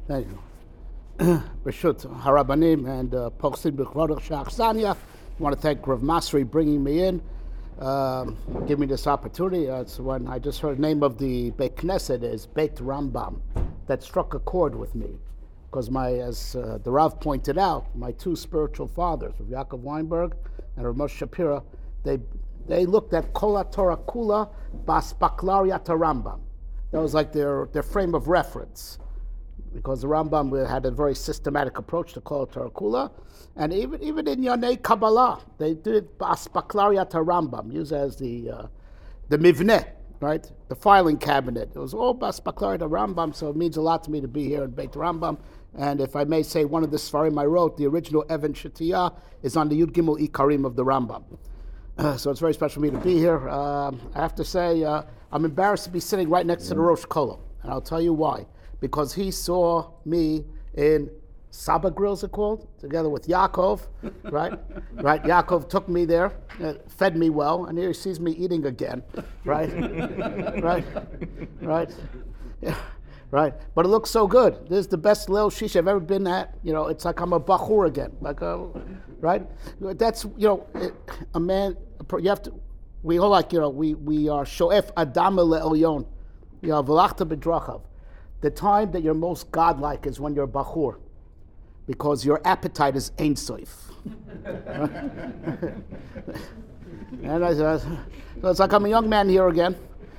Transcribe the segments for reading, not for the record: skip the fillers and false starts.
Thank you. B'shut Harabanim and Posted B'Kvodach Shachsanya. I want to thank Rav Masri bringing me in, give me this opportunity. It's when I just heard the name of the Beit Knesset is Beit Rambam. That struck a chord with me, because as the Rav pointed out, my two spiritual fathers, Rav Yaakov Weinberg and Rav Moshe Shapira, they looked at Kol Torah Kula Bas Baklariat Rambam. That was like their frame of reference, because the Rambam had a very systematic approach to Kol Torah Kula, and even in Yonei Kabbalah, they did Bas Baklariat Rambam, used as the mivneh, right? The filing cabinet. It was all Bas Baklariat Rambam, so it means a lot to me to be here in Beit Rambam. And if I may say, one of the Sfarim I wrote, the original Evan Shetiyah, is on the Yud Gimel Ikarim of the Rambam. So it's very special for me to be here. I have to say, I'm embarrassed to be sitting right next to the Rosh Kolo, and I'll tell you why. Because he saw me in Saba Grills, it called, together with Yaakov, right? Right. Yaakov took me there, fed me well, and here he sees me eating again, right? Right. Yeah. Right, but it looks so good. This is the best Lil Shisha I've ever been at. It's like I'm a bachur again. Right? That's a man. You have to. We all we are shoef adam le'elyon. V'lachta b'drachav. The time that you're most godlike is when you're bachur, because your appetite is ein soif. And so it's like I'm a young man here again.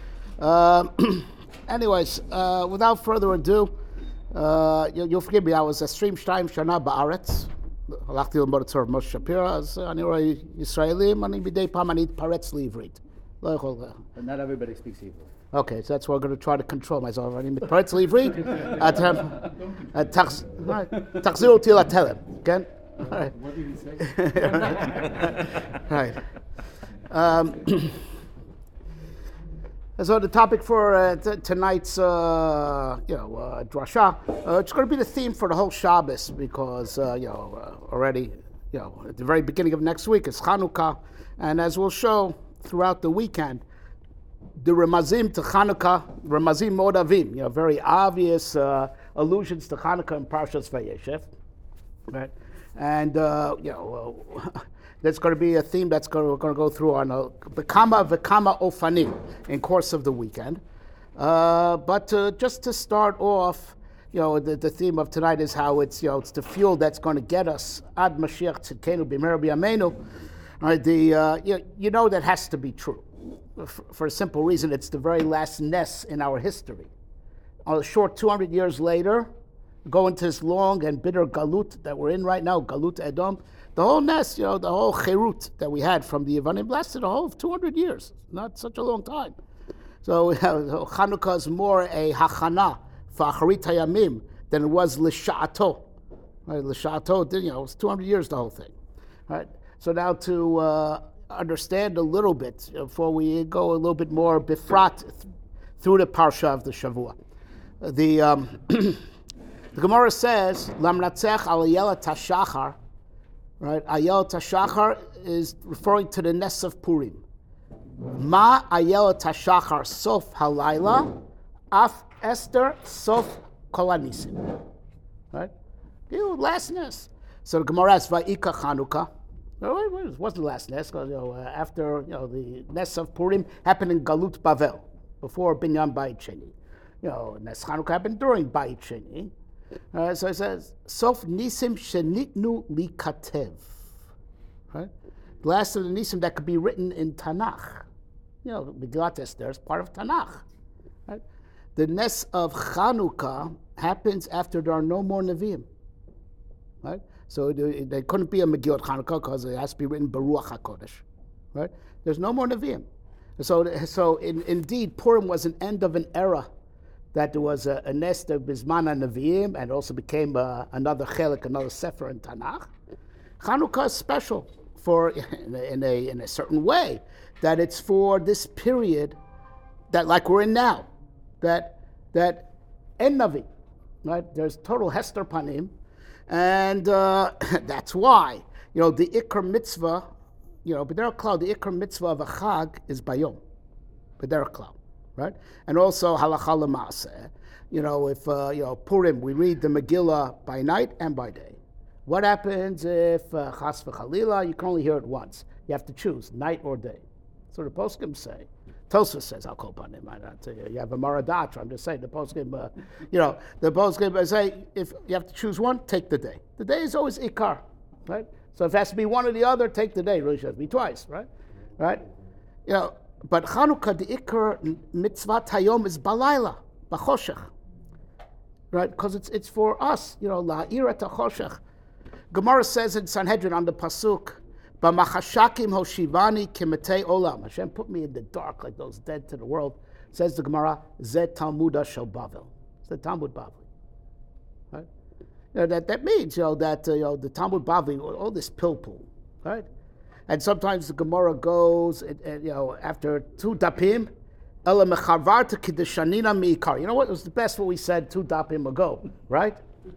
Anyways, without further ado, you'll forgive me, I was a stream shtayim shana ba'aretz. הלכתי ללמוד אצל משה שפירא, אז אני רואה ישראלים, אני מדי פעם אני אתפרץ לעברית. לא יכול... But not everybody speaks Hebrew. Okay, so that's why I'm going to try to control myself. אני מתפרץ לעברית, תחזירו אותי לתלם, כן? What did he say? Right. So the topic for tonight's, drasha, it's going to be the theme for the whole Shabbos, because, already, at the very beginning of next week is Chanukah, and as we'll show throughout the weekend, the Ramazim to Chanukah, Ramazim Modavim, very obvious allusions to Chanukah in Parshas Vayeshev, right? And, there's going to be a theme we're going to go through on V'kama Ofanim in course of the weekend. But just to start off, the theme of tonight is how it's the fuel that's going to get us ad Mashiach Tzidkenu b'meira b'yameinu. That has to be true for a simple reason. It's the very last Nes in our history. A short 200 years later, go into this long and bitter galut that we're in right now, galut Edom. The whole Nes, the whole Cherut that we had from the Yevanim lasted a whole 200 years. Not such a long time. So Chanukah is more a hachana for Acharit Hayamim than it was L'Sha'ato. Right? L'Sha'ato, it was 200 years, the whole thing. Right? So now to understand a little bit, before we go a little bit more bifrat through the Parsha of the Shavua. The Gemara says, Lamnatzech al Ayelet HaShachar. Right, Ayelet HaShachar is referring to the Nes of Purim. Ma Ayelet HaShachar Sof Halayla, Af Esther Sof Kol HaNisim. Right, last Nes. So the Gemara asks, Va'ika Chanukah. It wasn't the last Nes, because after the Nes of Purim happened in Galut Bavel, before Binyan Beit Sheni. Nes Chanukah happened during Beit Sheni. So it says, Sof Nisim Shenitnu Likatev. Right? The last of the Nisim that could be written in Tanakh. Megillat Esther is part of Tanakh. Right? The Nes of Chanukah happens after there are no more Nevi'im. Right? So there couldn't be a Megillat Chanukah because it has to be written Baruch HaKodesh. Right? There's no more Nevi'im. So indeed, Purim was an end of an era, that there was a nest of Bizmana Nevi'im, and also became another chelik, another sefer in Tanakh. Chanukah is special in a certain way, that it's for this period that, like we're in now, that en Navi, right? There's total Hester Panim, and that's why the Iker mitzvah, B'derech Klal, the Iker mitzvah of a Chag is Bayom, B'derech Klal. Right? And also halacha l'maaseh, if Purim, we read the Megillah by night and by day. What happens if Chas v'Chalila, you can only hear it once? You have to choose, night or day. So the poskim say. Tosfos says, I'll call upon him. You have a Maradatra. I'm just saying, the poskim, the poskim say, if you have to choose one, take the day. The day is always Ikar, right? So if it has to be one or the other, take the day. It really should be twice, right? Right? But Chanukah, the Ikar mitzvah hayom is balayla, b'choshech, right? Because it's for us, la'ira tachoshech. Gemara says in Sanhedrin on the pasuk, "B'machashakim hoshivani kimetei olam." Hashem put me in the dark like those dead to the world. Says the Gemara, "Zeh Talmuda shel Bavel." It's the Talmud Bavli, right? That means that the Talmud Bavli, all this pilpul, right? And sometimes the Gemara goes, after 2 dapim, "Ela mechavarta kidushanina miikar." You know what? It was the best what we said 2 dapim ago, right?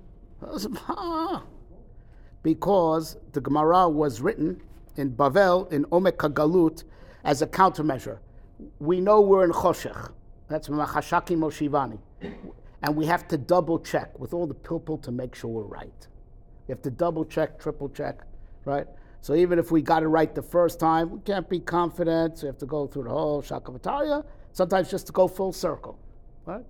Because the Gemara was written in Bavel, in Omek HaGalut, as a countermeasure. We know we're in Choshech. That's Machashaki Moshivani. And we have to double check with all the pilpul to make sure we're right. We have to double check, triple check, right? So even if we got it right the first time, we can't be confident. So we have to go through the whole Shakavataya, sometimes just to go full circle, right?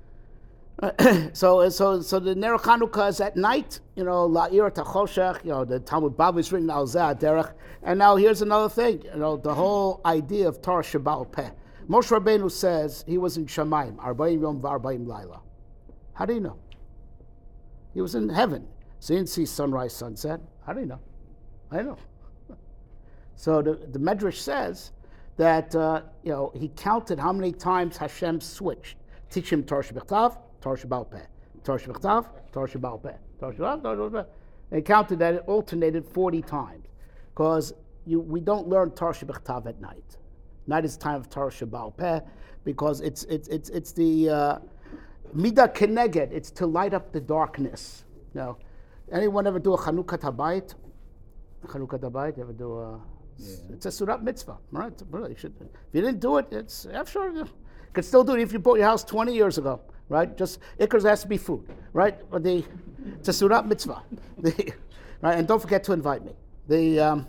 So the Ner Chanukah is at night, La'ir Tachoshech, the Talmud Bavli is written Al Zeh Derech. And now here's another thing, the whole idea of Torah Sheba'al Peh. Moshe Rabbeinu says he was in Shamayim, 40 Yom v'Arba'im Laila. How do you know? He was in heaven. So he didn't see sunrise, sunset. How do you know? I know. So the Medrash says that, he counted how many times Hashem switched. Teach him Torah Shebechtav, Torah Sheba'al Peh, Torah Shebechtav, Torah Sheba'al Peh, Torah Sheba'al, Torah Sheba'al Peh. They counted that it alternated 40 times, because we don't learn Torah Shebechtav at night. Night is time of Torah Sheba'al Peh, because it's the Midah Keneged. It's to light up the darkness. Anyone ever do a Chanukah Habayit? Chanukah Habayit, you ever do a? Yeah. It's a Surat mitzvah, right? You should. If you didn't do it, I'm sure you could still do it if you bought your house 20 years ago, right? Just Ikars has to be food, right? It's a Surat mitzvah, right? And don't forget to invite me. The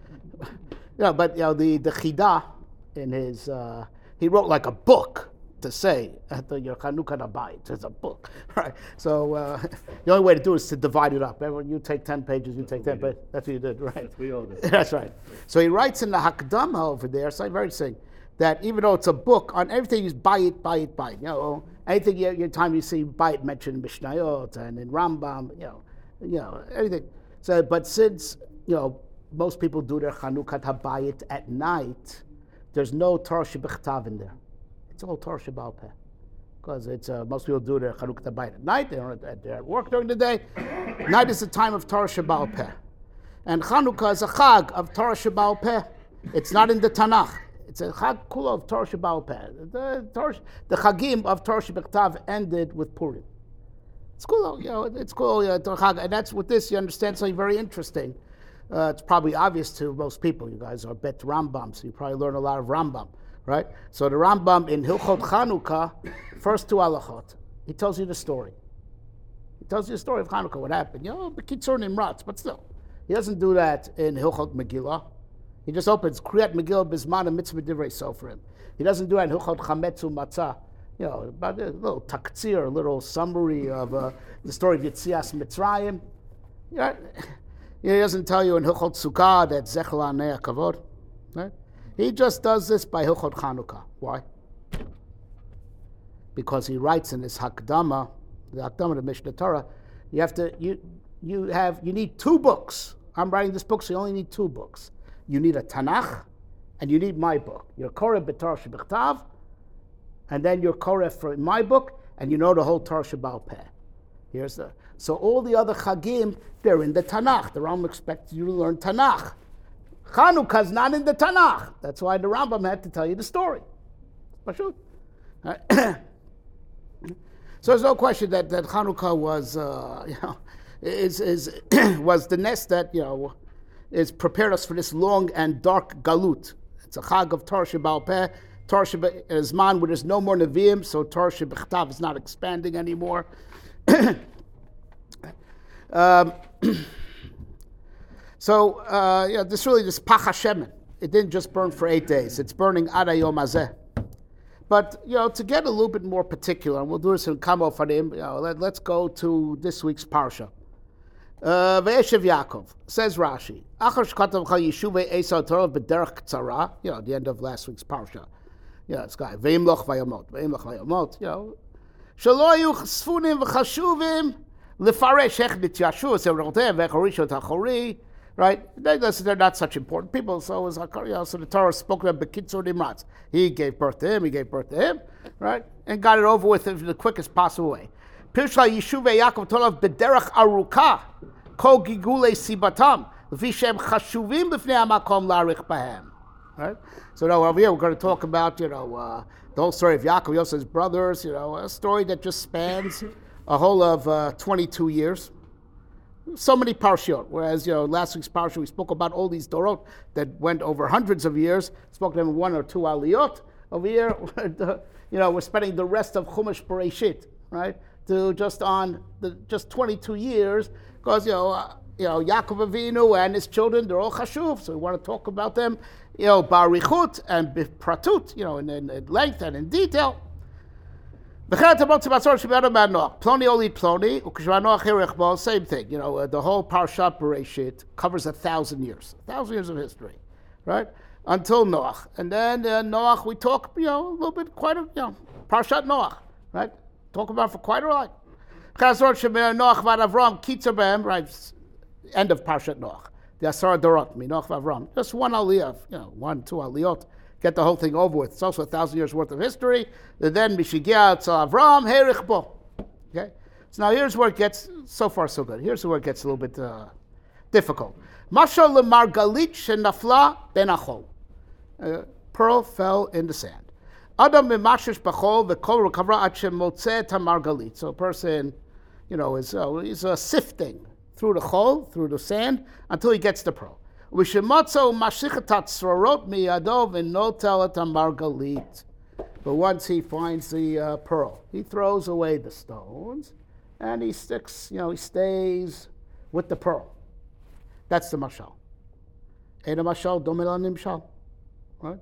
Chidah in his he wrote like a book to say at your Chanukah Habayit. There's a book, right? So the only way to do it is to divide it up. Everyone, you take 10 pages, you take 10, but that's what you did, right? That's what we all did. That's right. So he writes in the Hakdama over there, so I'm very saying that even though it's a book, on everything is buy it. Anything your time you see buy it mentioned in Mishnayot and in Rambam, everything. So, but since most people do their Chanukah Habayit at night, there's no Torah Shebechtav in there. It's all Torah Sheba'al Peh, because it's most people do their Chanukah Habayit at night. They're at work during the day. Night is the time of Torah Sheba'al Peh, and Chanukah is a Chag of Torah Sheba'al Peh. It's not in the Tanakh. It's a Chag Kula of Torah Sheba'al Peh. The Chagim of Torah Shebechtav ended with Purim. It's cool, it's cool, and that's with this you understand something very interesting. It's probably obvious to most people. You guys are Bet Rambam, so you probably learn a lot of Rambam, right? So the Rambam in Hilchot Chanukah, first 2 halachot, he tells you the story. He tells you the story of Chanukah, what happened. B'kitzur Nimratz, but still. He doesn't do that in Hilchot Megillah. He just opens Kriyat Megillah Bizman Mitzvah Divrei Sofrim. He doesn't do that in Hilchot Chametzu Matzah. About a little taktzir, a little summary of the story of Yetzias Mitzrayim. He doesn't tell you in Hilchot Sukkah that Zecher L'Anei HaKavod. Right? He just does this by Hilchot Chanukah. Why? Because he writes in his Hakdama, the Hakdama to Mishnah Torah, you need 2 books. I'm writing this book, so you only need 2 books. You need a Tanakh, and you need my book. Your Koreh b'Torah Shebechtav, and then your Koreh for my book, and you know the whole Torah Sheba'al Peh. So all the other Chagim, they're in the Tanakh. The Rambam expects you to learn Tanakh. Chanukah's not in the Tanakh. That's why the Rambam had to tell you the story. So there's no question that Chanukah was, was the nest that is prepared us for this long and dark galut. It's a Chag of Torah Sheba'al Peh Torah Zman, where there's no more Nevi'im, so Torah Shebechtav is not expanding anymore. This Pach Hashemen, it didn't just burn for 8 days. It's burning Ad Hayom Hazeh. But, to get a little bit more particular, and we'll do this in Kamo Farim, let's go to this week's Parsha. Ve'eshev Yaakov, says Rashi, Achar shkatav chal yeshuvei Esau Torah b'derech k'tzara, the end of last week's Parsha. It's got Ve'imloch vayamot, Shelo yu sfunim v'chashuvim lefaresh ech nityashu se'roteh v'echorishot hachori. Right? They're not such important people. So it was, so the Torah spoke to them b'kitzur nimratz. He gave birth to him, right? And got it over with in the quickest possible way. Pirshla Yeshuvei Yaakov Tolav b'derech aruka kol gigulei sibatam l'fi shem chashuvim b'fnei hamakom la'arich bahem. Right? So now over here we're going to talk about the whole story of Yaakov, Yosef's brothers. A story that just spans a whole of 22 years. So many parshiot, whereas last week's parsha we spoke about all these dorot that went over hundreds of years. Spoke to them in 1 or 2 aliyot. Over here, we're spending the rest of Chumash Bereshit, right, to just 22 years, because Yaakov Avinu and his children, they're all chashuv, so we want to talk about them, barichut and b'pratut, in length and in detail. Ploni oli ploni, same thing. The whole Parshat Bereshit covers 1,000 years. 1,000 years of history, right? Until Noach. And then Noach, we talk, a little bit, Parshat Noach, right? Talk about for quite a while. Right? End of Parshat Noach. The Asar Dorot, Noach Avram. Just one aliyah, 1, 2 aliyot. Get the whole thing over with. It's also 1,000 years worth of history. And then Mishigia Tzal Avram Herich Bo. Okay? So now here's where it gets, so far so good. Here's where it gets a little bit difficult. Mashal lemargalit shenafla ben achol. Pearl fell in the sand. Adam mimashish b'chol v'kol rekavra ad shemotzeh tamargalit. So a person, is sifting through the chol, through the sand, until he gets the pearl. But once he finds the pearl, he throws away the stones, and he sticks, he stays with the pearl. That's the mashal. Eda mashal domela nimshal, right?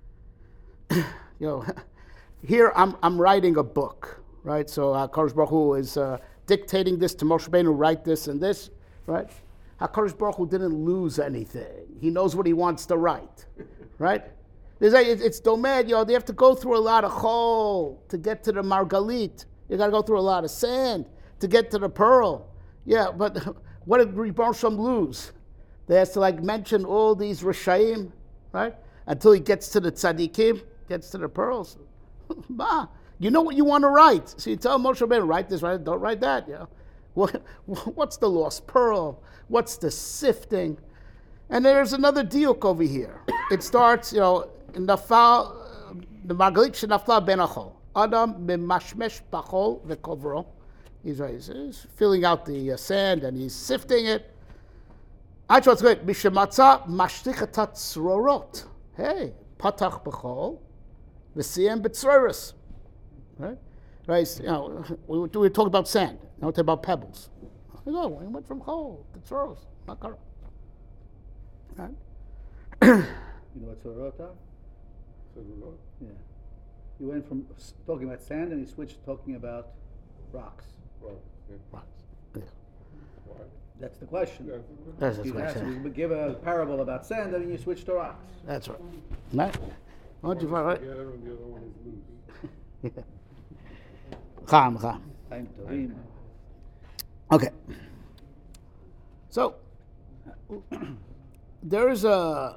Here I'm writing a book, right? So HaKadosh Baruch Hu is dictating this to Moshe Rabbeinu, write this and this, right? HaKadosh Baruch Hu didn't lose anything. He knows what he wants to write, right? It's domed, they have to go through a lot of chol to get to the margalit. You got to go through a lot of sand to get to the pearl. Yeah, but what did Rebbe Shem lose? They has to mention all these Rishayim, right? Until he gets to the tzaddikim, gets to the pearls. You know what you want to write. So you tell Moshe Rabbeinu, write this, write, don't write that. What's the lost pearl? What's the sifting? And there's another diuk over here. It starts, nafal, the margalit shenafla ben achol. Adam b'mashmesh b'chol v'kovro. He's filling out the sand and he's sifting it. Actually, what's good? Mishematza mashtichatat tzrorot. Hey, patach b'chol, v'siyem b'tzroros. Right? Right? We talk about sand. Now we talk about pebbles. We went from chol to tzroros. Makara. Right? You know what tzrorot are? Yeah. You went from talking about sand and you switched to talking about rocks. Rocks. Yeah. That's the question. That's the question. You give a parable about sand and then you switch to rocks. That's right. Right? What'd you find, right? The other one is loose. Cham. Okay. So there's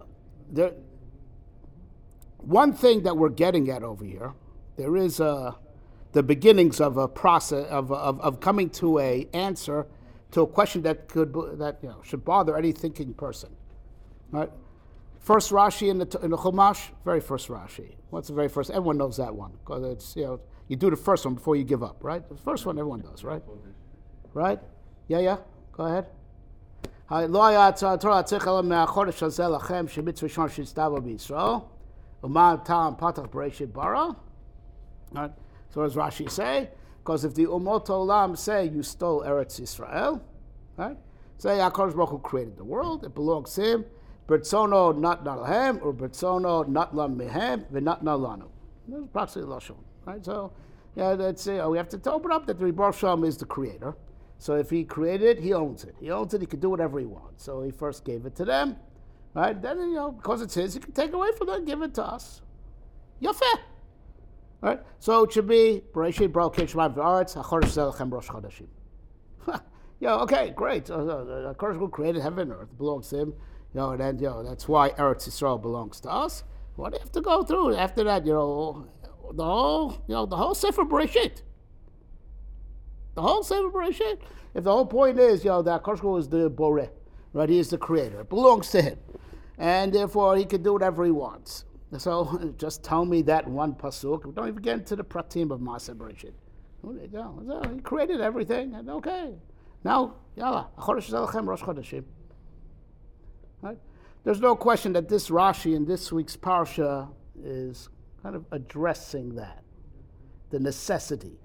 one thing that we're getting at over here. There is the beginnings of a process of coming to a answer to a question that should bother any thinking person. Right? First Rashi in the Chumash, very first Rashi. What's the very first? Everyone knows that one because it's you do the first one before you give up, right? The first one everyone does, right? Right? Yeah. Go ahead. Uman Tam Patach Bereshit Bara. Right? So as Rashi say, because if the Umot Olam say you stole Eretz Yisrael, right? Say HaKadosh Baruch Hu created the world, it belongs to him. Bertzono not lahem, or Bertzono not lam mehem, v'nat lanu. That's approximately Lashon, right? So, yeah, that's we have to open up that the Rebbe Shalom is the creator. So if he created it, he owns it. He owns it. He can do whatever he wants. So he first gave it to them, right? Then because it's his, he can take away from them, and give it to us. Yafeh. Right? So it should be Bereshit Bara Elokeinu Shamayim v'Aretz HaChodesh Zeh Lechem Rosh Chodeshim. Okay, great. The Kodesh who created heaven and earth, it belongs to him. And then that's why Eretz Yisrael belongs to us. What do you have to go through after that? The whole Sefer Bereshit. The whole Sefer Bereshit. If the whole point is, that Kodesh is the Boreh, right? He is the creator. It belongs to him, and therefore he can do whatever he wants. So just tell me that one pasuk. We don't even get into the pratim of Maaseh Bereshit. He created everything, and okay. Now, yalla, Chodesh Zeh Lechem Rosh Chodeshim. Right? There's no question that this Rashi in this week's parsha is kind of addressing that, the necessity.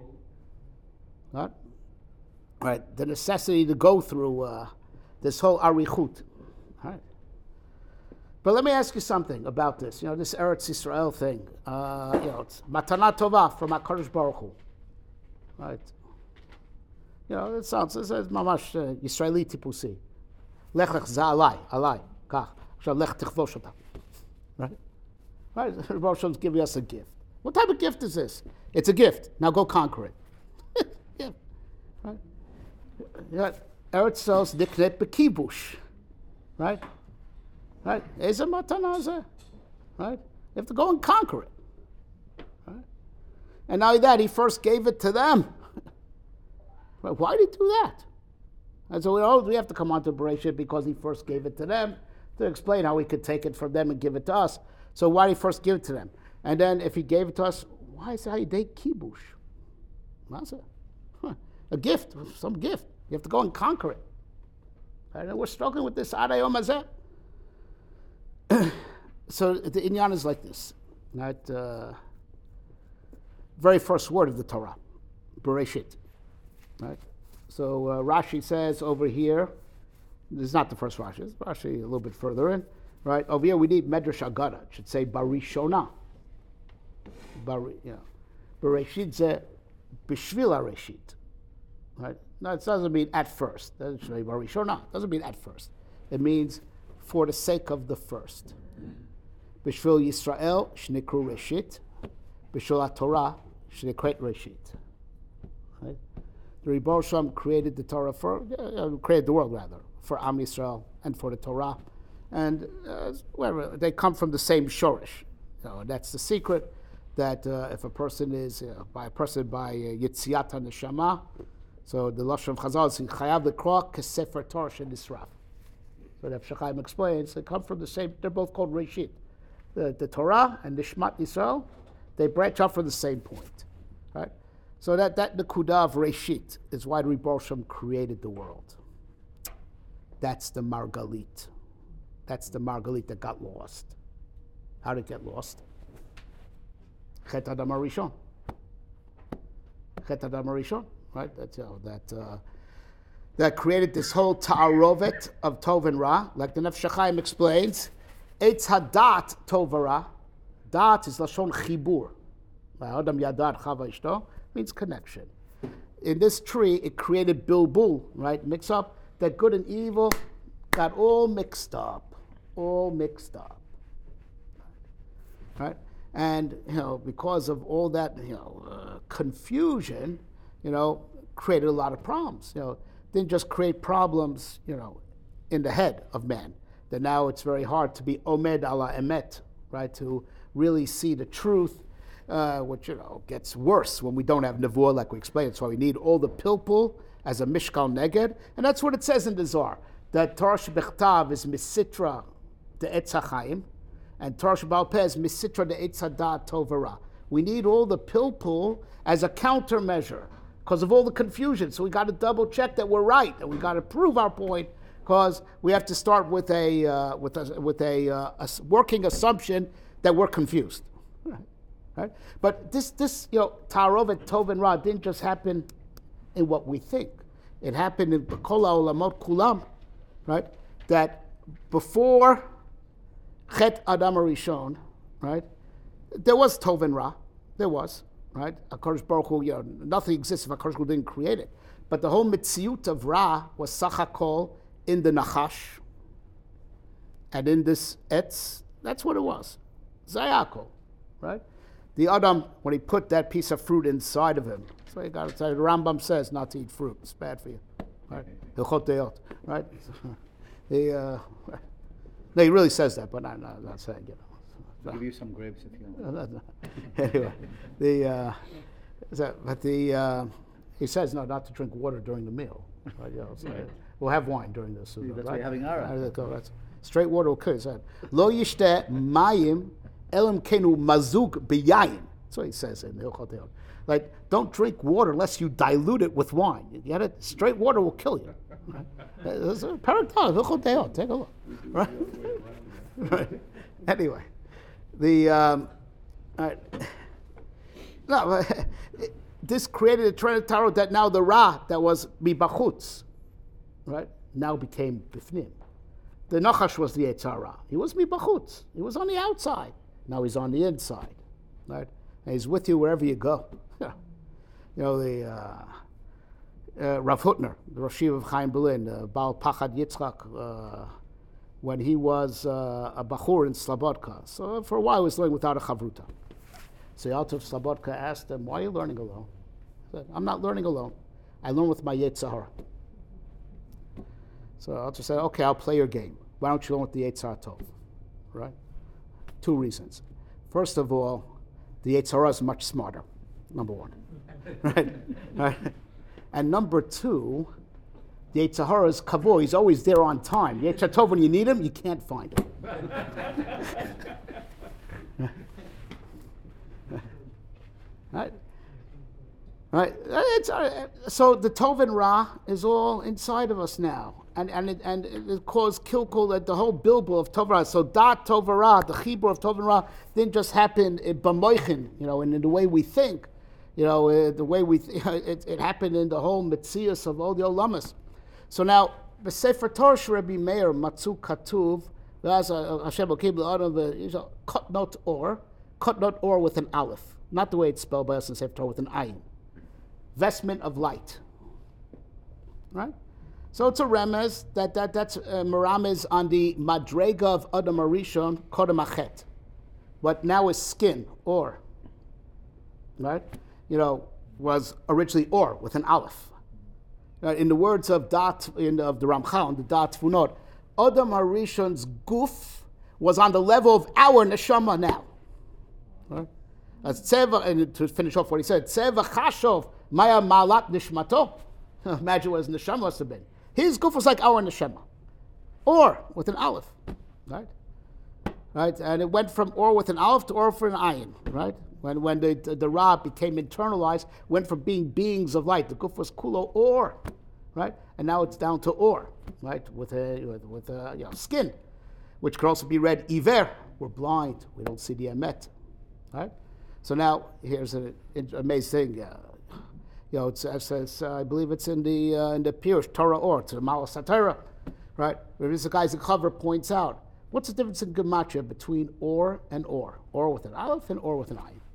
Right? The necessity to go through this whole arichut. Right? But let me ask you something about this. This Eretz Yisrael thing. It's matana tova from HaKadosh Baruch Hu. Right? It says mamash Yisraeli tipusi. Lech za alai, kach. Shall lech tichvosh ota. Right? Right? The Baruch Shalom's giving us a gift. What type of gift is this? It's a gift. Now go conquer it. Yeah. Right? Eretz Yisrael's diknet bekibush. Right? Right? Eza matana zeh. Right? You have to go and conquer it. Right? And not only that, he first gave it to them. Why did he do that? And so we have to come on to Bereshit because he first gave it to them to explain how he could take it from them and give it to us. So why did he first give it to them? And then if he gave it to us, why is it Hayidei Kibush? A gift, some gift. You have to go and conquer it. And we're struggling with this Adayom Hazeh. So the inyan is like this. Right? Very first word of the Torah, Bereshit. Right? So Rashi says over here, this is not the first Rashi, it's Rashi a little bit further in. Right? Over here we need Medrash Agada. It should say Barishona. Bereshit ze Bishvil HaReshit. Right? No, it doesn't mean at first. It doesn't say Barishona. It doesn't mean at first. It means for the sake of the first. Bishvil Yisrael Shnikru Reshit. Bishvil HaTorah Shnikret Reshit. Right? The Rebbe Shalom created the Torah created the world rather, for Am Yisrael and for the Torah. And wherever they come from the same shorish. That's the secret, that if a person is, by Yetziat HaNeshama, so the Lashon of Chazal is Chayav L'Kroah Kesefer Torah Shenisraf. So that Shchaim explains, they come from the same, they're both called Reshit. The Torah and Nishmat Yisrael, they branch out from the same point. Right? So that Nekudah of Reshit is why the Rebbe Shalom created the world. That's the Margalit. That's the Margalit that got lost. How did it get lost? Chet Adam HaRishon. Chet Adam HaRishon, right? That's that created this whole ta'arovet of Tov and Ra. Like the Nefesh HaChaim explains, Eitz Hadat Tov Ra. Dat is Lashon Chibur. Adam Yadad Chava Ishto means connection. In this tree, it created bilbul, right? Mix up. That good and evil got all mixed up. Right? And, because of all that, confusion, created a lot of problems. Didn't just create problems, in the head of man. That now it's very hard to be omed ala emet, right? To really see the truth, which, gets worse when we don't have nevuah, like we explained. That's why we need all the pilpul as a mishkal neged. And that's what it says in the Zohar, that Torah Shebechtav is misitra de Etz HaChaim, and Torah Sheba'al Peh is misitra de Etz Hadat Tov Ra. We need all the pilpul as a countermeasure because of all the confusion. So we got to double check that we're right, and we got to prove our point, because we have to start with a working assumption that we're confused. Right? But this Ta'arovet Tov and Ra didn't just happen in what we think. It happened in Kol HaOlamot Kulam, right? That before Chet Adam HaRishon, right? There was Tov and Ra. There was, right? HaKadosh Baruch Hu, nothing exists if HaKadosh Baruch Hu didn't create it. But the whole mitziut of Ra was Sachakol in the Nachash and in this Etz. That's what it was. Zayakol, right? The Adam, when he put that piece of fruit inside of him, that's why you got to say, the Rambam says not to eat fruit. It's bad for you, right? Hilchot Deot, right? No, he really says that, but I'm not saying it. I'll give you some grapes if you want. Anyway, he says no, not to drink water during the meal. Right? We'll have wine during this. That's right? why you're having ara. Straight water will kill. Lo yishteh mayim elam kenu mazug biyayin. That's what he says in Hilchot Deot. Like, don't drink water unless you dilute it with wine. You get it? Straight water will kill you. Right? There's a Parakah, Hilchot Deot. Take a look. Right? Right. Anyway, this created a Trinitaro that now the Ra that was mibachutz, right, now became bifnim. The Nachash was the Yetzer Hara. He was mibachutz. He was on the outside. Now he's on the inside, right? And he's with you wherever you go. The Rav Hutner, the Rosh Yeshiva of Chaim Berlin, Baal Pachad Yitzchak, when he was a Bachur in Slobodka. So for a while he was learning without a Chavruta. So the Alter of Slobodka asked him, why are you learning alone? He said, I'm not learning alone. I learn with my Yetzer Hara. So the Alter said, okay, I'll play your game. Why don't you learn with the Yetzer Hara Tov? Right? 2 reasons. First of all, the Yetzer Hara is much smarter, number 1. Right? And number 2, the Yetzer Hara's kavod, he's always there on time. The Yetzer Hara Tov, when you need him, you can't find him. Right? So the Tov and Ra is all inside of us now. And it caused kilkul at the whole bilbo of Tov and Ra. So that Tov and Ra, the chibur of Tov and Ra, didn't just happen b'moichin, and in the way we think. The way it happened in the whole mitzias of all the olamas. So now, the Sefer Torah Rabbi Meir Matzu Katuv, Hashem Adam Kotnot or with an aleph, not the way it's spelled by us in Sefer Torah with an ayin. Vestment of light, right? So it's a remez that's meramez on the madrega of Adam Arishon Kodem Achet, what now is skin or, right? Was originally or with an aleph. In the words of of the Ramchal, the Dat Tfunot, Adam Arishon's guf was on the level of our neshama now. Right? As Tzeva, and to finish off what he said, Tzeva Chashov Maya Malat Nishmato. Imagine what his neshama must have been. His guf was like our neshama, or with an aleph, right? Right, and it went from or with an aleph to or for an ayin, right? When the Ra became internalized, went from being beings of light. The guf was kulo or, right? And now it's down to or, right? With a skin, which could also be read iver. We're blind. We don't see the emet, right? So now here's an amazing thing. It says I believe it's in the Pirush Torah or to the Malas HaTorah, right? Where this guy's cover points out what's the difference in gematria between or and or with an aleph and or with an ayin.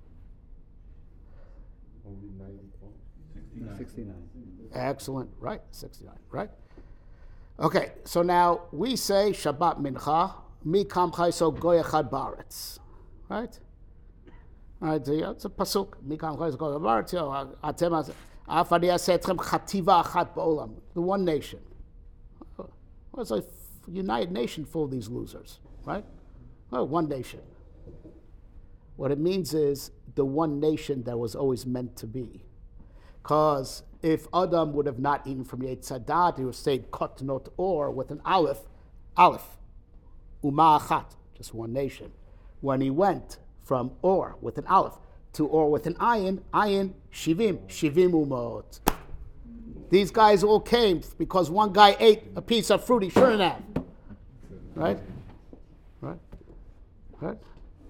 Only 94. 69. Excellent, right? 69, right? Okay, so now we say Shabbat Mincha, Mi Kam Chayso Goy Echad Baaretz, right? All right, it's a pasuk. Mi Kam Chayso Goy Echad Baaretz. Atem Afadi Asetchem Chativa Achat Ba'olam, the one nation. Well, it's a united nation full of these losers, right? Well, one nation. What it means is the one nation that was always meant to be. Because if Adam would have not eaten from Yetzer Hadat, he would have stayed Kotnot or with an aleph, Uma Achat, just one nation. When he went from or with an aleph to or with an ayin, shivim umot. These guys all came because one guy ate a piece of fruit he shouldn't have. Right?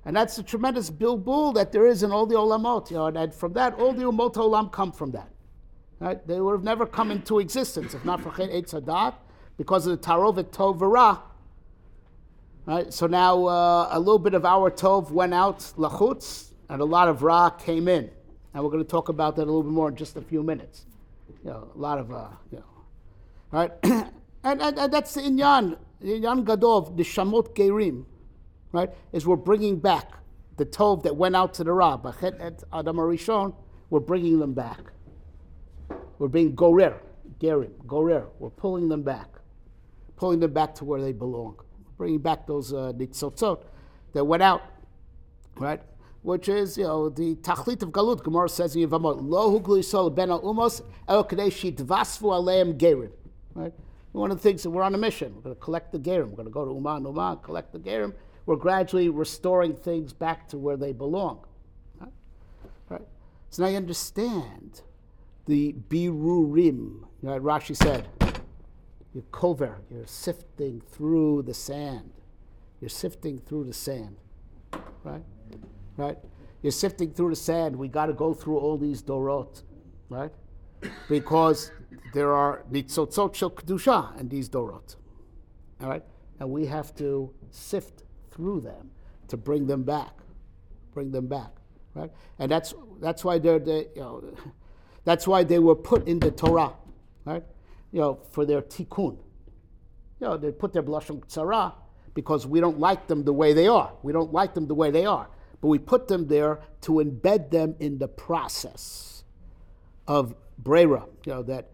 And that's the tremendous bilbul that there is in all the olamot, and from that, all the umot olam come from that. Right? They would have never come into existence if not for Chet Eitz Hadat, because of the Tarovet Tov V'Ra. Right? So now a little bit of our Tov went out, Lachutz, and a lot of Ra came in. And we're going to talk about that a little bit more in just a few minutes. A lot of, right? and that's the Inyan Gadol, the Shamot Gerim, right? Is we're bringing back the Tov that went out to the Ra. B'Chet Et Adam HaRishon, we're bringing them back. We're being Gorer, Gerim, Gorer. We're pulling them back to where they belong. Bringing back those Nitzotzot that went out, right? Which is, the Tachlit of Galut. Gemara says in Yevamot, Lo huglu Yisrael ben al-umos, el kadei shitvasvu aleim gerim. Right? One of the things that we're on a mission. We're going to collect the gerim. We're going to go to Uman, collect the gerim. We're gradually restoring things back to where they belong. Right? So now you understand the birurim. Rashi said, you're kover, you're sifting through the sand. You're sifting through the sand. Right? You're sifting through the sand. We got to go through all these dorot, right? Because there are nitzotzot shel kedusha in these dorot, all right? And we have to sift through them to bring them back, right? And that's why that's why they were put in the Torah, right? For their tikkun. They put their b'lashon tzara because we don't like them the way they are. But we put them there to embed them in the process of Brera. That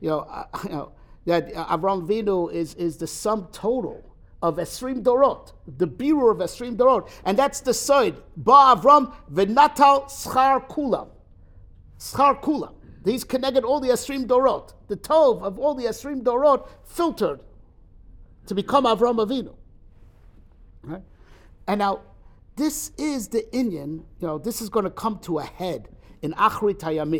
Avraham Avinu is the sum total of Esrim Dorot, the birur of Esrim Dorot, and that's the side. Ba Avram v'natal schar kulam. These connected all the Esrim Dorot, the Tov of all the Esrim Dorot filtered to become Avraham Avinu. Right? And now, this is the Inyan, this is going to come to a head in Achrit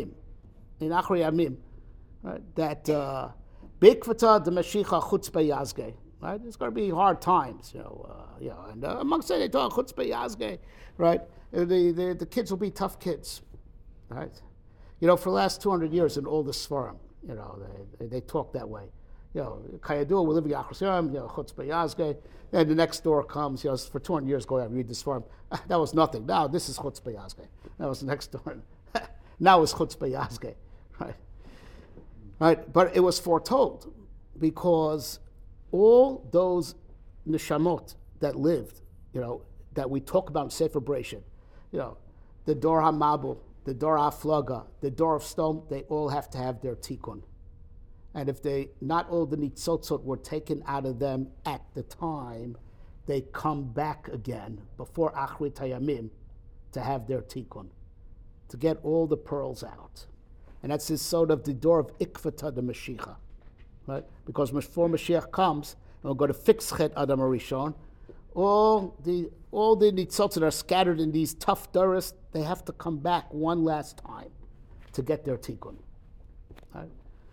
Hayamim, right? That Bikvata de Mashiach Chutzpah Yazge, right? It's going to be hard times, and amongst it, they talk Chutzpah Yazge, right? The kids will be tough kids, right? For the last 200 years in all the Sfarim, they talk that way. Kayadua, we're living in Achrosim, Chutzpah Yazge, and the next door comes, for 200 years, go out and read this farm. That was nothing. Now this is Chutzpah Yazge. That was the next door. Now it's Chutzpah Yazge, right? Right? But it was foretold because all those neshamot that lived, that we talk about in Sefer Bereshit, the Dor HaMabul, the Dor HaFlaga, the Dor of Stone, they all have to have their tikkun. And if not all the nitzotzot were taken out of them at the time, they come back again before Achrit Hayamim to have their tikkun, to get all the pearls out. And that's the sort of the door of Ikvata the Mashiach, right? Because before Mashiach comes, and we're going to fix Chet Adam HaRishon, all the nitzotzot that are scattered in these tough doros, they have to come back one last time to get their tikkun, right?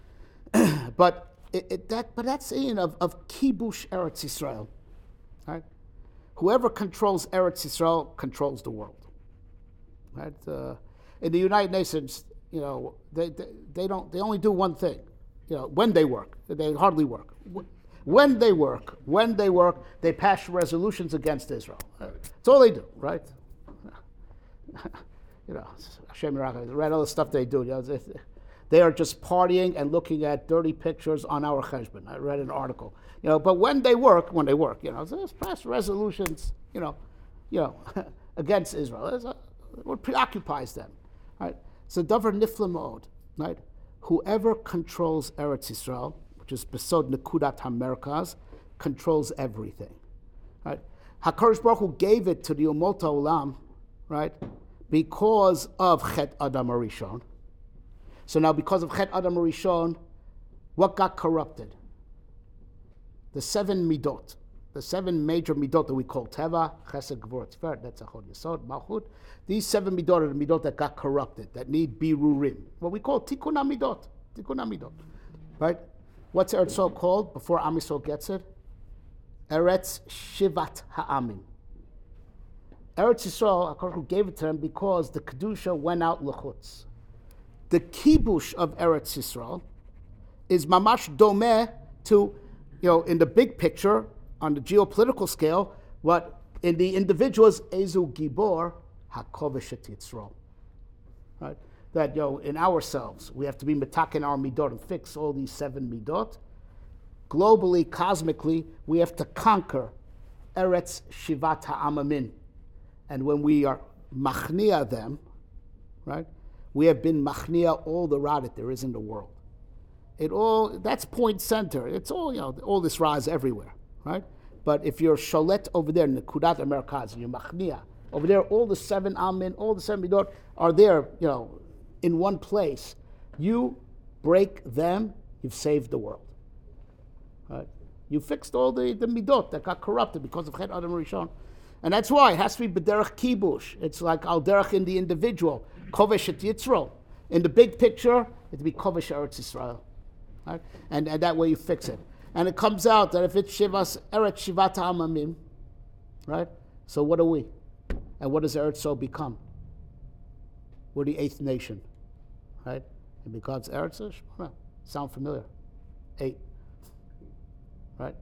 But that's saying of kibush Eretz Yisrael, right? Whoever controls Eretz Yisrael controls the world, right? In the United Nations, they only do one thing, when they work, they hardly work. When they work, they pass resolutions against Israel. That's all they do, right? Hashem Yerachim, read all the stuff they do. They are just partying and looking at dirty pictures on our cheshbon. I read an article, But when they work, so pass resolutions, against Israel. What preoccupies them, right? So davar nifla ma'od, right? Whoever controls Eretz Yisrael, which is besod nekudat hamerkaz, controls everything, right? HaKadosh Baruch Hu gave it to the Umot HaOlam, right? Because of Chet Adam HaRishon. So now, because of Chet Adam HaRishon, what got corrupted? The 7 midot, the 7 major midot that we call Teva, Chesed, Gvura, Tiferet, that's Echad Yesod, Malchut. These 7 midot are the midot that got corrupted, that need birurim. What we call Tikkun HaMidot, right? What's Eretz Yisrael called before Am Yisrael gets it? Eretz Shivat Ha'amim. Eretz Yisrael, HaKadosh Baruch Hu gave it to them because the Kedusha went out l'chutz. The kibush of Eretz Yisrael is mamash domeh to, in the big picture, on the geopolitical scale, what in the individuals, Ezu Gibor, HaKovesh et Yitzro. Right? That, in ourselves, we have to be metaken our midot and fix all these 7 midot. Globally, cosmically, we have to conquer Eretz Shivat HaAmamin. And when we are machnia them, right, we have been machnia all the ra that there is in the world. That's point center. It's all, all this ra is everywhere, right? But if you're sholet over there in the Kudat Amerikaz, and you're machnia, over there all the 7 amin, all the 7 midot are there, in one place. You break them, you've saved the world. Right? You fixed all the midot that got corrupted because of Chet Adam Rishon. And that's why it has to be b'derech kibush. It's like al derech in the individual. Kovesh et Yitzro. In the big picture, it'd be Kovesh Eretz Yisrael. Right? And that way you fix it. And it comes out that if it's Eretz Shivat HaAmamim, right? So what are we? And what does Eretz Yisrael become? We're the 8th nation. Right? It becomes Eretz Yisrael. Sound familiar? 8. Right?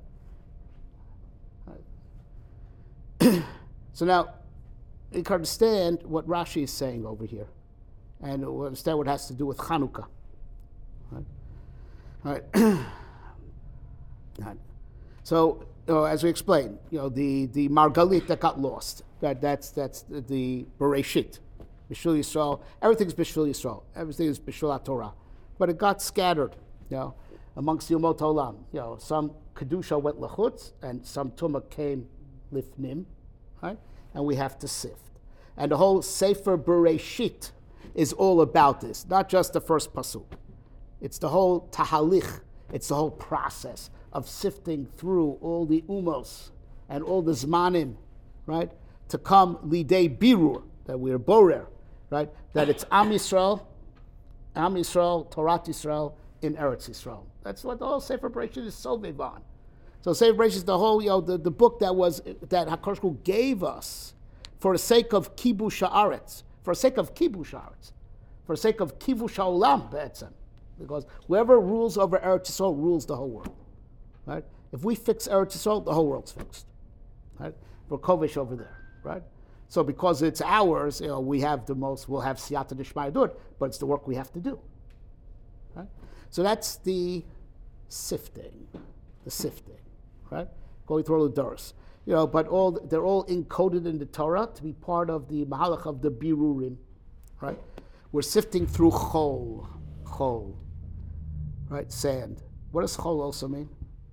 So now, you can understand what Rashi is saying over here. And we'll understand what it has to do with Chanukah. Right? All right. Right. So, as we explained, the Margalit that got lost, that's the Bereshit. Bishul Yisrael, everything's Bishul Yisrael. Everything is Bishul HaTorah. But it got scattered, amongst Yomot Olam. Some Kedusha went Lachutz, and some Tumah came Lifnim, right? And we have to sift. And the whole Sefer Bereshit is all about this, not just the first pasuk. It's the whole tahalich, it's the whole process of sifting through all the umos and all the zmanim, right? To come lidei birur, that we're borer, right? That it's Am Yisrael, Torah Yisrael in Eretz Yisrael. That's what the whole Sefer Bereshit is so on. So Sefer Bereshit is the whole, the book that HaKadosh Baruch Hu gave us for the sake of kibush haaretz, for the sake of kibush haaretz, for the sake of kibush haolam be'etzem. Because whoever rules over Eretz Yisrael rules the whole world, right? If we fix Eretz Yisrael, the whole world's fixed, right? We're kovish over there, right? So because it's ours, we have the most, we'll have siyata d'shmaya do it, but it's the work we have to do, right? So that's the sifting, right? Going through all the doors, but they're all encoded in the Torah to be part of the mahalach of the birurim, right? We're sifting through chol, right? Sand. What does chol also mean?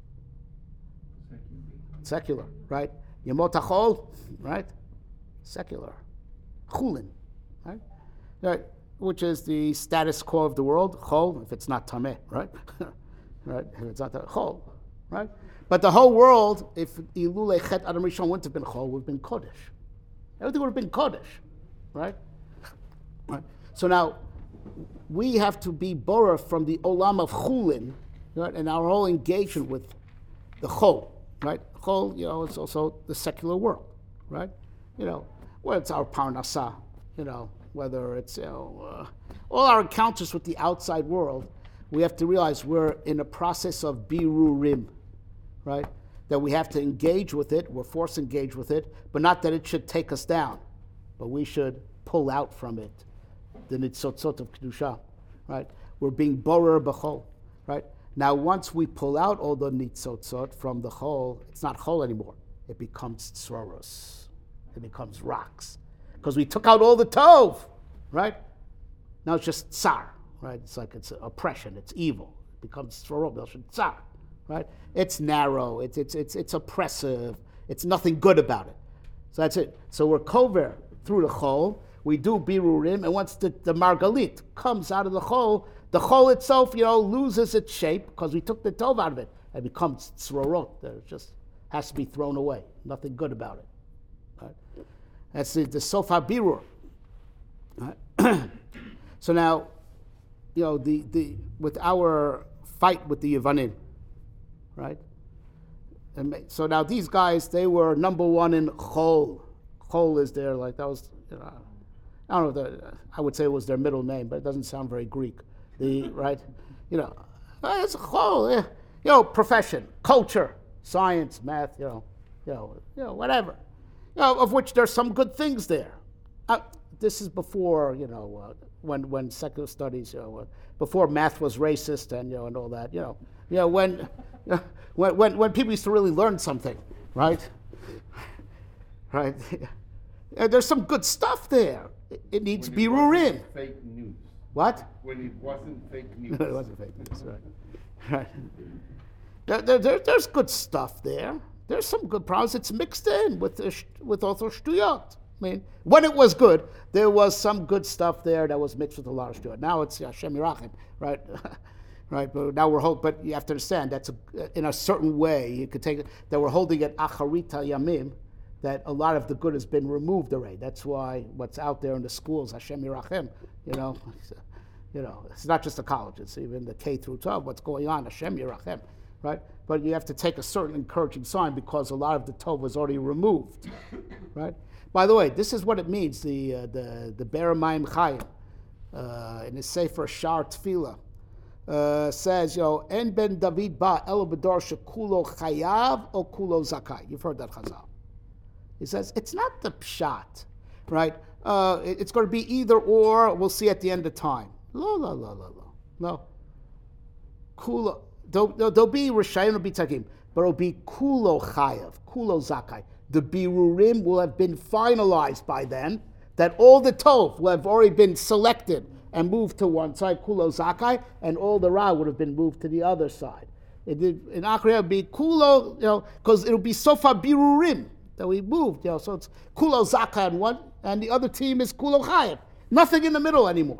Secular, right? Yemot hachol, right? Secular. Chulin, right? Right? Which is the status quo of the world. Chol, if it's not tameh, right? Right? If it's not chol, right? But the whole world, if Ilulei Chet Adam Rishon wouldn't have been chol, would have been kodesh. Everything would have been kodesh, right? Right? So now, we have to be borah from the olam of chulin, right? And our whole engagement with the chol, right? Chol, it's also the secular world, right? Whether it's our parnasah, whether it's all our encounters with the outside world, we have to realize we're in a process of birurim, right? That we have to engage with it, we're forced to engage with it, but not that it should take us down, but we should pull out from it the nitzotzot of Kedusha, right? We're being borer b'chol, right? Now, once we pull out all the nitzotzot from the chol, it's not chol anymore. It becomes tzroros. It becomes rocks. Because we took out all the tov, right? Now it's just tsar, right? It's like it's oppression, it's evil. It becomes tzroros, tsar, right? It's narrow, it's oppressive, it's nothing good about it. So that's it. So we're kover through the chol, we do birurim, and once the margalit comes out of the chol itself, loses its shape because we took the tov out of it. It becomes tzrorot. It just has to be thrown away. Nothing good about it. Right? That's the sofa birur. Right? So now, the with our fight with the Yevanim, right? And so now these guys, they were number one in chol. Chol is their, like, that was, I don't know, I would say it was their middle name, but it doesn't sound very Greek. Right? It's Chol, profession, culture, science, math, whatever. Of which there's some good things there. This is before, when secular studies, before math was racist and and all that. When people used to really learn something, right? Right. There's some good stuff there. It needs birurim. Fake news. What? When it wasn't fake news. It wasn't fake news, right? Right. There's good stuff there. There's some good problems. It's mixed in with also shtuyot. I mean, when it was good, there was some good stuff there that was mixed with a lot of shtuyot. Now it's Hashem Yirachim, right? Right. But now but you have to understand that's in a certain way you could take it that we're holding it acharita yamim, that a lot of the good has been removed already. That's why what's out there in the schools, Hashem Yirachim, it's not just the college, it's even the K through 12, what's going on, Hashem Yirachem, right? But you have to take a certain encouraging sign because a lot of the Tov was already removed, right? By the way, this is what it means, the Be'er Mayim Chayim, in his Sefer Shar Tefillah, says, En ben David ba elo b'dor shekulo chayav o kulo zakai. You've heard that Chazal. He says, it's not the pshat, right? It's going to be either or, we'll see at the end of time. No. Kulo, there'll be Rishayim, there'll be Tagim, but it'll be Kulo Chayav, Kulo Zakai. The Birurim will have been finalized by then, that all the Tov will have already been selected and moved to one side, Kulo Zakai, and all the Ra would have been moved to the other side. In Akhriyah, it'll be Kulo, because it'll be so far Birurim that we moved, so it's Kulo Zakai on one, and the other team is Kulo Chayav. Nothing in the middle anymore.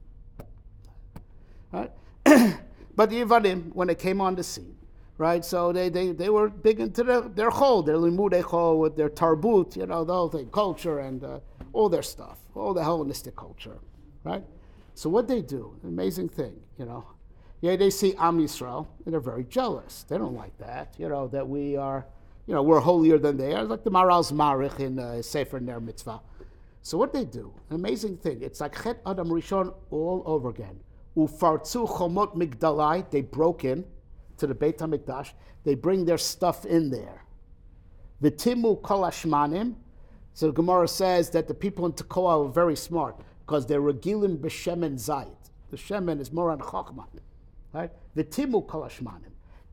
Right? But the Yevanim, when they came on the scene, right? So they were big into their chol, their limudei chol, with their tarbut, the whole thing, culture and all their stuff, all the Hellenistic culture, right? So what they do, an amazing thing, they see Am Yisrael and they're very jealous. They don't like that, that we are, we're holier than they are, like the Maral's Marich in Sefer Ner Mitzvah. So what they do, an amazing thing, it's like Chet Adam Rishon all over again. Ufartzu chomot migdalai, they broke in to the Beit HaMikdash, they bring their stuff in there. V'timu kol hashmanim, so the Gemara says that the people in Tekoa were very smart, because they're regilim b'shemen zayit. The shemen is more on chokmah, right? V'timu kol hashmanim.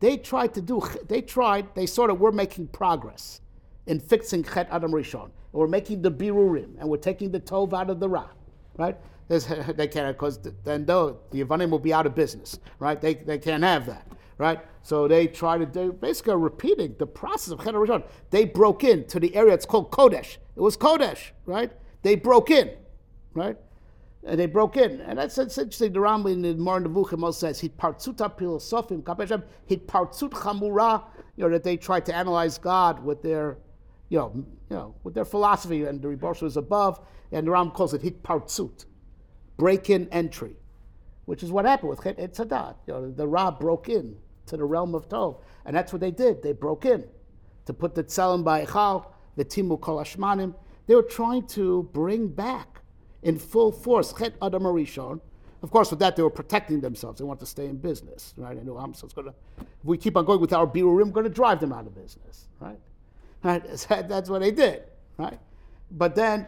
They sort of were making progress in fixing Chet Adam Rishon. And we're making the birurim, and we're taking the tov out of the ra, right? They can't, because then the Yevanim will be out of business, right? They can't have that, right? So they try to do, basically repeating the process of Chet Rishon. They broke into the area, it's called Kodesh. It was Kodesh, right? They broke in, right? And they broke in. And that's interesting. The Rambam in the Moreh Nevuchim also says, Hitpartzuta Pilosofim, Kapeshem, Hitpartzut Chamura, that they tried to analyze God with their, with their philosophy, and the Ribosh was above, and the Rambam calls it Hitpartzut. Break-in entry, which is what happened with Chet Etzadat. The Ra broke in to the realm of Tov, and that's what they did. They broke in to put the Tzelem Ba'echal, the Timu Kol Hashmanim. They were trying to bring back in full force Chet Adam Rishon. Of course, with that, they were protecting themselves. They want to stay in business, right? I know if we keep on going with our birurim, we're going to drive them out of business, right? That's what they did, right? But then,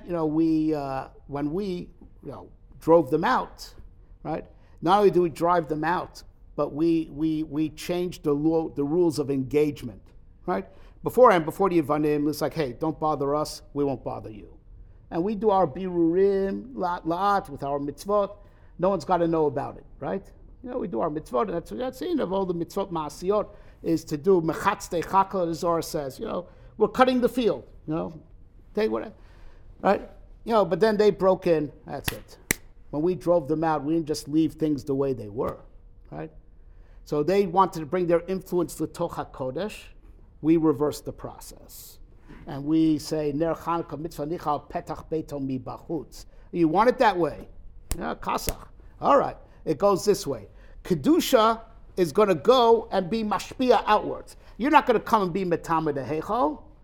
when we drove them out, right? Not only do we drive them out, but we changed the rules of engagement, right? Before the Yevanim, it's like, hey, don't bother us, we won't bother you. And we do our birurim, la'at, with our mitzvot. No one's got to know about it, right? We do our mitzvot, and that's the end of all the mitzvot ma'asiyot, is to do mechatz techakal, as Zohar says, we're cutting the field, take whatever, right? But then they broke in, that's it. When we drove them out, we didn't just leave things the way they were, right? So they wanted to bring their influence to Toch HaKodesh. We reversed the process. And we say, Ner Chanukah mitzvah nichal petach beito mi bachutz. You want it that way? Kasach. All right, it goes this way. Kedusha is going to go and be mashpia outwards. You're not going to come and be metama de heichal.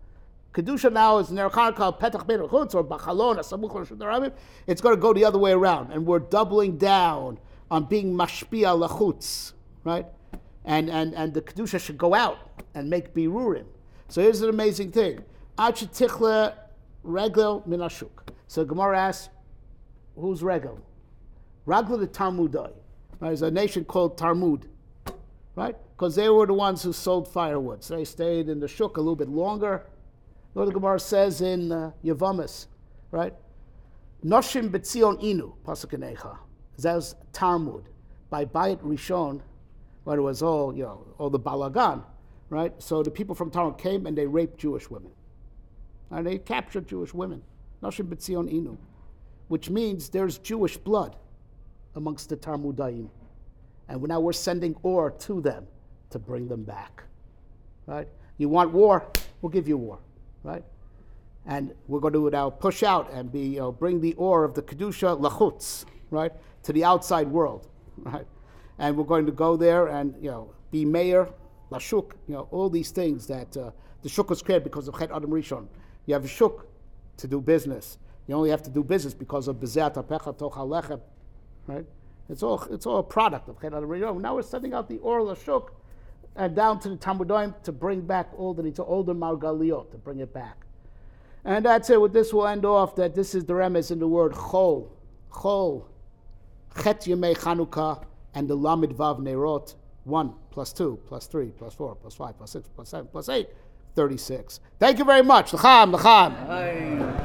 Kedusha now is Ner called Petach Beit Chutz or Bachalon, Asamuch or Shudarabim. It's going to go the other way around, and we're doubling down on being Mashpia Lachutz, right? And the Kedusha should go out and make Birurim. So here's an amazing thing. Ach Tichle Regel Minashuk. So Gemara asks, who's Regel? Regel the Talmudai. Right? There's a nation called Talmud, right? Because they were the ones who sold firewood. So they stayed in the shuk a little bit longer. What the Gemara says in Yavamis, right? Noshim Betzion Inu, Pasuk in Eicha. That was Talmud. By Bayit Rishon, when it was all the balagan, right? So the people from Talmud came and they raped Jewish women. And they captured Jewish women. Noshim Betzion Inu. Which means there's Jewish blood amongst the Talmudaim. And now we're sending ore to them to bring them back, right? You want war? We'll give you war, right? And we're going to now push out and bring the ore of the Kedusha Lachutz, right, to the outside world, right? And we're going to go there and, be mayor, Lashuk, all these things that the shuk was created because of Chet Adam Rishon. You have a shuk to do business. You only have to do business because of Bezat HaPecha Toch HaLechem, right? It's all a product of Chet Adam Rishon. Now we're sending out the ore Lashuk and down to the Talmudim to bring back all the Margaliot, to bring it back. And that's it. With this, we'll end off that this is the remez in the word Chol. Chol. Chet Yemei Chanukah and the Lamed Vav Neirot. 1 plus 2 plus 3 plus 4 plus 5 plus 6 plus 7 plus 8. 36. Thank you very much. L'chaim, l'chaim.